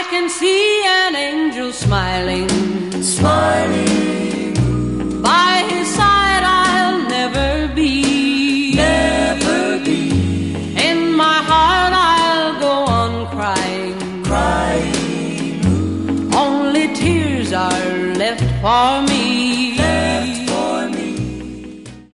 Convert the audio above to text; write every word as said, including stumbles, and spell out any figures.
can see an angel smiling, smiling. By his side I'll never be, never be. In my heart I'll go on crying, crying. Only tears are left for me.